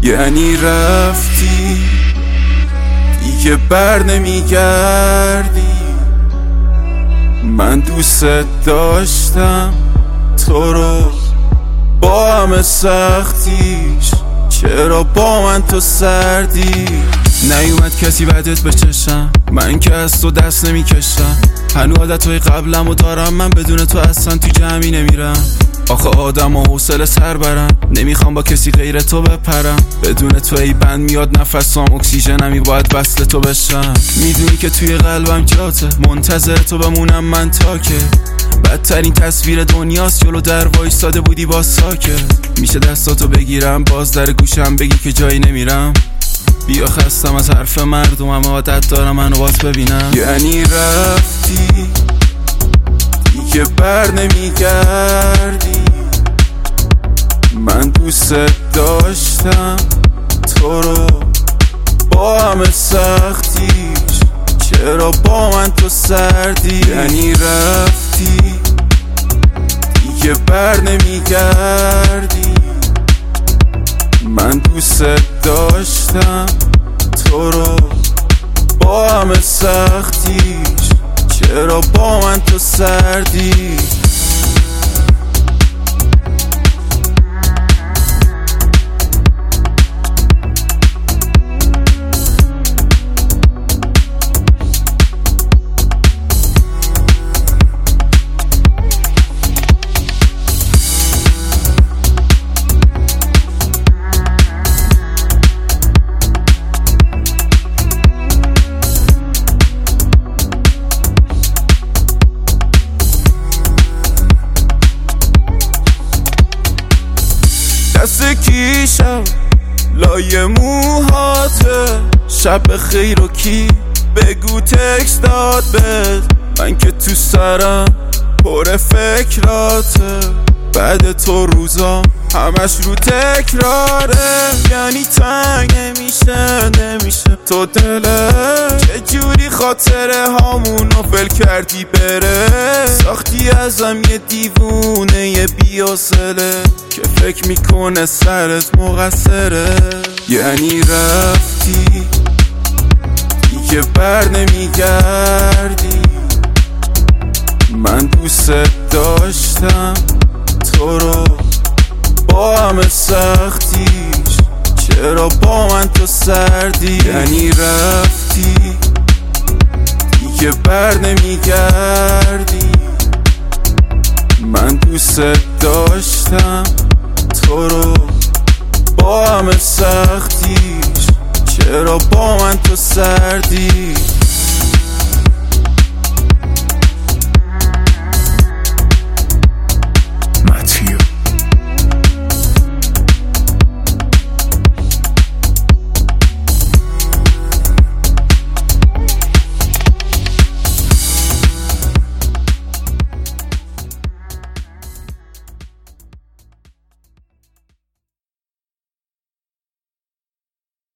یعنی رفتی دیگه بر نمیگردی. من دوست داشتم تو رو با همه سختیش، چرا با من تو سردی؟ نیومد کسی بعدت به چشم، من که از تو دست نمیکشم. هنو عادتهای قبلم و دارم، من بدون تو اصلا تو جمعی نمیرم. آخه آدم و حوصله سر برم، نمیخوام با کسی غیر تو بپرم. بدون تو ای بند میاد نفسام، اکسیژنمی باید وصل تو بشم. میدونی که توی قلبم جاته، منتظر تو بمونم من تا که بدترین تصویر دنیاست. جلو در وایستاده بودی با ساکت، میشه دستاتو بگیرم باز در گوشم بگی که جایی نمیرم. بیا خستم از حرف مردم، اما عادت دارم منو باز ببینم. یعنی رفتی دیگه بر نمیگردی. من دوست داشتم تو رو با همه سختیش، چرا با من تو سردی؟ یعنی رفتی دیگه بر نمیگردی. من دوست داشتم تو رو با همه سختیش، چرا با من تو سردی؟ دست کیشم لای موهاته، شب خیر و کی بگو تکست داد بهت. من که تو سرم پر فکراته، بعد تو روزا همش رو تکراره. یعنی تنگ نمیشه تو دلت، چجوری خاطره هامونو فل کردی بره. ساختی ازم یه دیوونه یه بی‌حوصله که فکر میکنه سرت مقصره. یعنی رفتی دیگه بر نمیگردی. من دوست داشتم تو رو با همه سختیش، چرا با من تو سردی؟ یعنی رفتی دیگه بر نمیگردی. من دوست داشتم تو رو با همه سختیش، چرا با من تو سردی؟